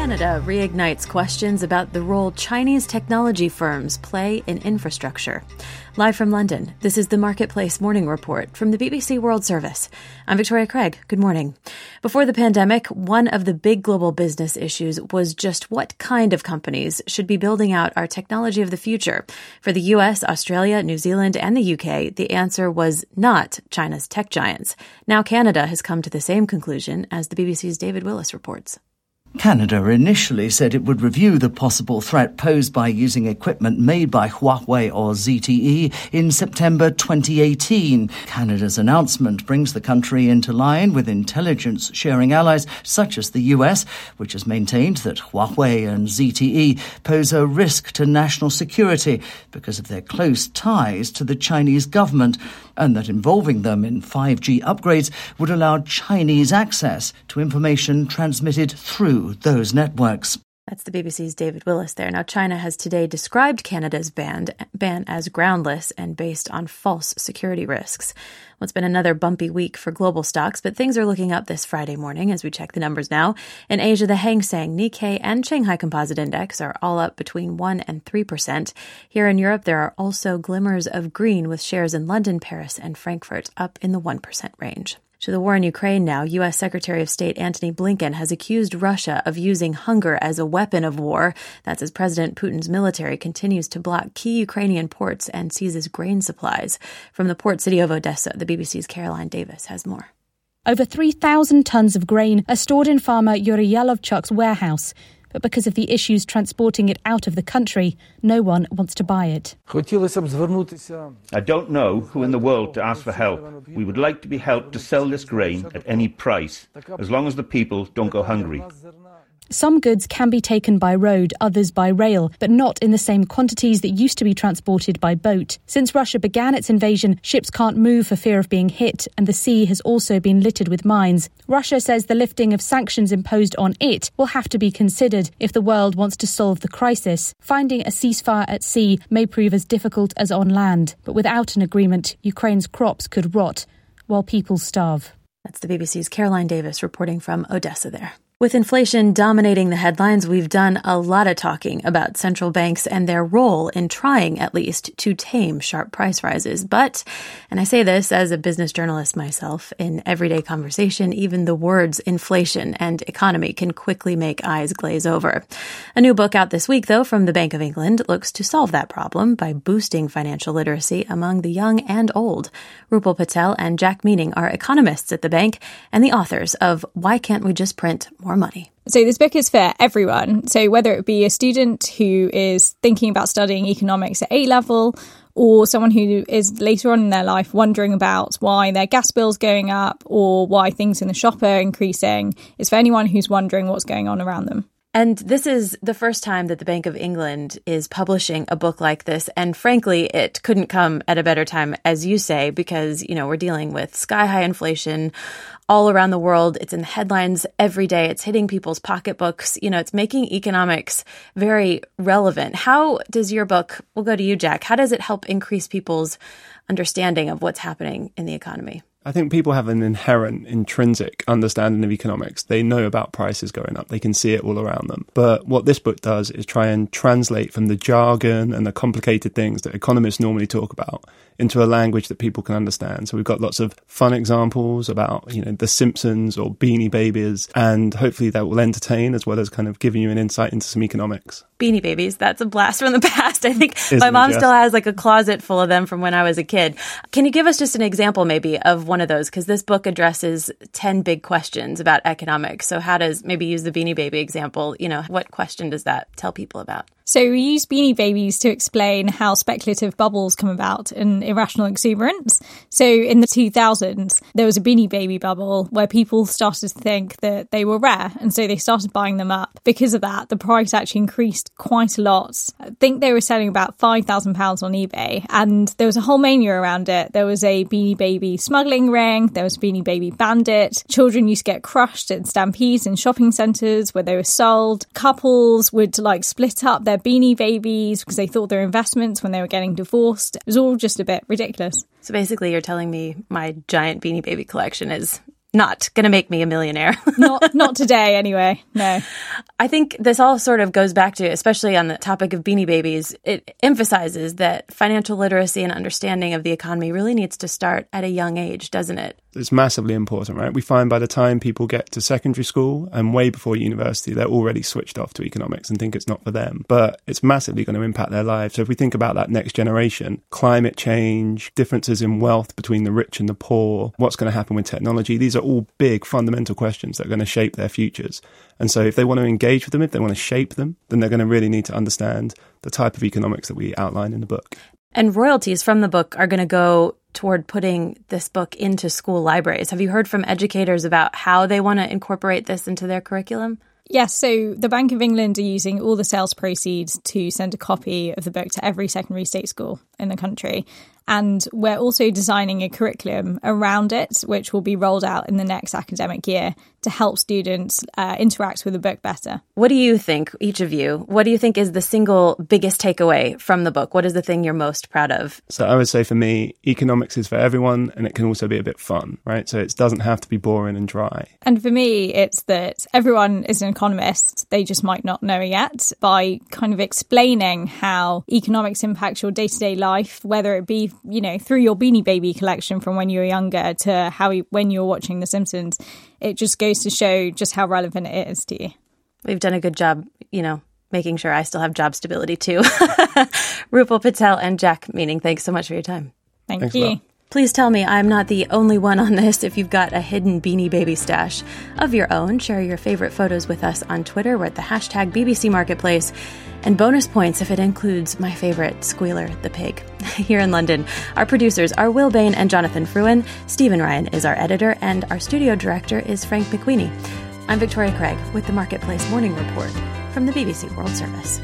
Canada reignites questions about the role Chinese technology firms play in infrastructure. Live from London, this is the Marketplace Morning Report from the BBC World Service. I'm Victoria Craig. Good morning. Before the pandemic, one of the big global business issues was just what kind of companies should be building out our technology of the future. For the US, Australia, New Zealand, and the UK, the answer was not China's tech giants. Now Canada has come to the same conclusion, as the BBC's David Willis reports. Canada initially said it would review the possible threat posed by using equipment made by Huawei or ZTE in September 2018. Canada's announcement brings the country into line with intelligence-sharing allies such as the US, which has maintained that Huawei and ZTE pose a risk to national security because of their close ties to the Chinese government, and that involving them in 5G upgrades would allow Chinese access to information transmitted through those networks. That's the BBC's David Willis there. Now, China has today described Canada's ban as groundless and based on false security risks. Well, it's been another bumpy week for global stocks, but things are looking up this Friday morning as we check the numbers now. In Asia, the Hang Seng, Nikkei, and Shanghai Composite Index are all up between 1% and 3%. Here in Europe, there are also glimmers of green with shares in London, Paris, and Frankfurt up in the 1% range. To the war in Ukraine now, U.S. Secretary of State Antony Blinken has accused Russia of using hunger as a weapon of war. That's as President Putin's military continues to block key Ukrainian ports and seizes grain supplies. From the port city of Odessa, the BBC's Caroline Davis has more. Over 3,000 tons of grain are stored in farmer Yuri Yalovchuk's warehouse. But because of the issues transporting it out of the country, no one wants to buy it. I don't know who in the world to ask for help. We would like to be helped to sell this grain at any price, as long as the people don't go hungry. Some goods can be taken by road, others by rail, but not in the same quantities that used to be transported by boat. Since Russia began its invasion, ships can't move for fear of being hit, and the sea has also been littered with mines. Russia says the lifting of sanctions imposed on it will have to be considered if the world wants to solve the crisis. Finding a ceasefire at sea may prove as difficult as on land, but without an agreement, Ukraine's crops could rot, while people starve. That's the BBC's Caroline Davis reporting from Odessa there. With inflation dominating the headlines, we've done a lot of talking about central banks and their role in trying, at least, to tame sharp price rises. But, and I say this as a business journalist myself, in everyday conversation, even the words inflation and economy can quickly make eyes glaze over. A new book out this week, though, from the Bank of England looks to solve that problem by boosting financial literacy among the young and old. Rupal Patel and Jack Meaning are economists at the bank and the authors of Why Can't We Just Print More Money? So this book is for everyone. So whether it be a student who is thinking about studying economics at A-level, or someone who is later on in their life wondering about why their gas bill's going up or why things in the shop are increasing, it's for anyone who's wondering what's going on around them. And this is the first time that the Bank of England is publishing a book like this. And frankly, it couldn't come at a better time, as you say, because, we're dealing with sky-high inflation all around the world. It's in the headlines every day. It's hitting people's pocketbooks. It's making economics very relevant. How does your book, we'll go to you, Jack, how does it help increase people's understanding of what's happening in the economy? I think people have an inherent, intrinsic understanding of economics. They know about prices going up. They can see it all around them. But what this book does is try and translate from the jargon and the complicated things that economists normally talk about into a language that people can understand. So we've got lots of fun examples about, The Simpsons or Beanie Babies, and hopefully that will entertain as well as kind of giving you an insight into some economics. Beanie Babies, that's a blast from the past. I think my mom still has a closet full of them from when I was a kid. Can you give us just an example maybe of one of those? Because this book addresses 10 big questions about economics. So how does, maybe use the Beanie Baby example, what question does that tell people about? So we use Beanie Babies to explain how speculative bubbles come about and irrational exuberance. So in the 2000s, there was a Beanie Baby bubble where people started to think that they were rare. And so they started buying them up. Because of that, the price actually increased quite a lot. I think they were selling about £5,000 on eBay. And there was a whole mania around it. There was a Beanie Baby smuggling ring. There was a Beanie Baby bandit. Children used to get crushed in stampedes in shopping centres where they were sold. Couples would split up their Beanie Babies because they thought they were investments when they were getting divorced. It was all just a bit ridiculous. So basically you're telling me my giant Beanie Baby collection is not going to make me a millionaire. Not today, anyway. No. I think this all sort of goes back to, especially on the topic of Beanie Babies, it emphasizes that financial literacy and understanding of the economy really needs to start at a young age, doesn't it? It's massively important, right? We find by the time people get to secondary school and way before university, they're already switched off to economics and think it's not for them. But it's massively going to impact their lives. So if we think about that next generation, climate change, differences in wealth between the rich and the poor, what's going to happen with technology, these are all big fundamental questions that are going to shape their futures. And so if they want to engage with them, if they want to shape them, then they're going to really need to understand the type of economics that we outline in the book. And royalties from the book are going to go toward putting this book into school libraries. Have you heard from educators about how they want to incorporate this into their curriculum? Yes, so the Bank of England are using all the sales proceeds to send a copy of the book to every secondary state school in the country. And we're also designing a curriculum around it, which will be rolled out in the next academic year to help students interact with the book better. What do you think, each of you, what do you think is the single biggest takeaway from the book? What is the thing you're most proud of? So I would say for me, economics is for everyone, and it can also be a bit fun, right? So it doesn't have to be boring and dry. And for me, it's that everyone is an economist. They just might not know it yet. By kind of explaining how economics impacts your day-to-day life, whether it be, you know, through your Beanie Baby collection from when you were younger to when you're watching The Simpsons, it just goes to show just how relevant it is to you. We've done a good job, you know, making sure I still have job stability too. Rupal Patel and Jack Meaning, thanks so much for your time. Thanks you. Please tell me I'm not the only one on this. If you've got a hidden Beanie Baby stash of your own, share your favorite photos with us on Twitter. We're at the hashtag BBC Marketplace. And bonus points if it includes my favorite, Squealer the pig. Here in London, our producers are Will Bain and Jonathan Fruin. Stephen Ryan is our editor, and our studio director is Frank McQueenie. I'm Victoria Craig with the Marketplace Morning Report from the BBC World Service.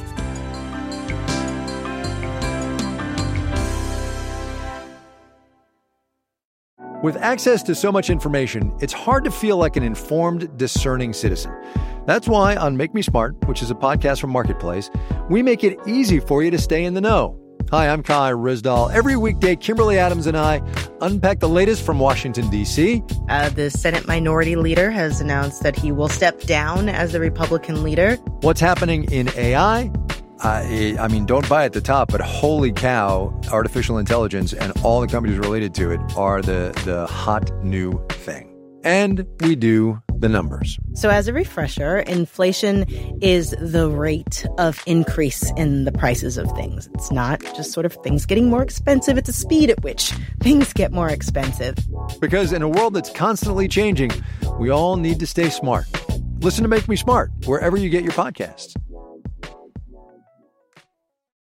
With access to so much information, it's hard to feel like an informed, discerning citizen. That's why on Make Me Smart, which is a podcast from Marketplace, we make it easy for you to stay in the know. Hi, I'm Kai Rizdal. Every weekday, Kimberly Adams and I unpack the latest from Washington, D.C. The Senate Minority Leader has announced that he will step down as the Republican leader. What's happening in AI? I mean, don't buy at the top, but holy cow, artificial intelligence and all the companies related to it are the hot new thing. And we do the numbers. So as a refresher, inflation is the rate of increase in the prices of things. It's not just sort of things getting more expensive. It's the speed at which things get more expensive. Because in a world that's constantly changing, we all need to stay smart. Listen to Make Me Smart wherever you get your podcasts.